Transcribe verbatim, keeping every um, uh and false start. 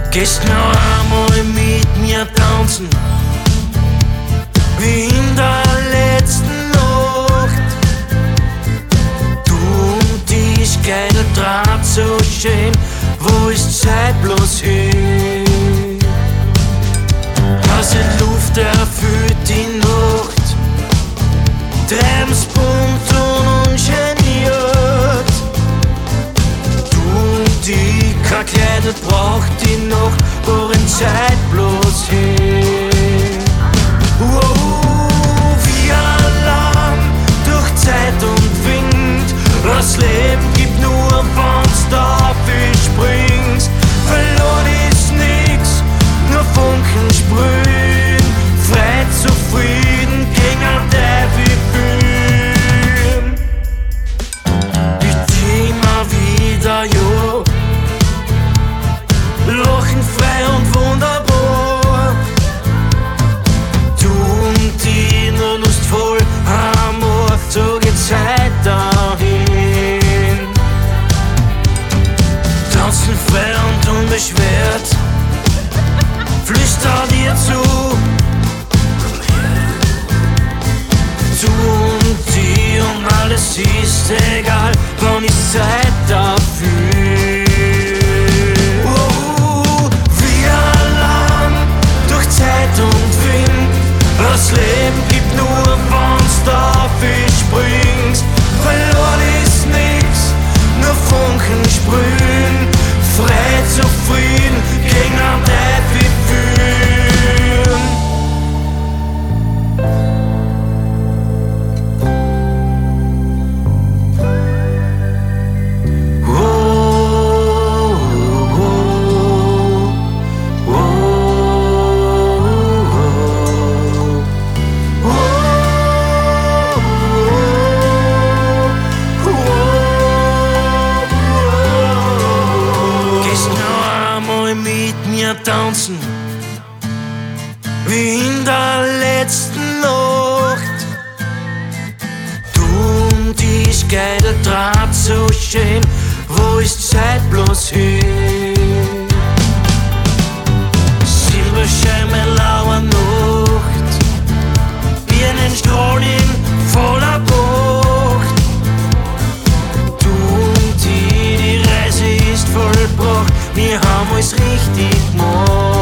Gehst noch einmal mit mir tanzen, wie in der letzten Nacht. Du und ich, geiler Draht, so schön, wo ist Zeit bloß hin? Kasse Luft erfüllt die Nacht, träumst bunt und ungeniert. Du und ich, kein Kleider braucht die Nacht, worin Zeit bloß hin. Wow, wie allein durch Zeit und Wind, das Leben gibt nur, wenn's da viel springst. Verloren ist nix, nur Funken sprühen, frei zufrieden, gegen ein Teufel fühlen. Ich immer wieder, jo, lachen frei und wunderbar. Du und ich, nur lustvoll, Amor, so geht Zeit dahin. Tanzen frei und unbeschwert, flüster dir zu. Du und ich und alles ist egal, wann ist Zeit dafür. Oh, wie allein durch Zeit und Wind, das Leben gibt nur, wenn's dafür springst. Verloren ist nix, nur Funken sprühen, frei zufrieden, gegen ein Teufel fühlen. Tanzen, wie in der letzten Nacht. Du und ich, geiler Draht, so schön, wo ist Zeit bloß hin? Silberschein, meine laue Nacht, Birnenstrahlen voller Pracht. Du und ich, die Reise ist vollbracht, wir haben alles richtig gemacht.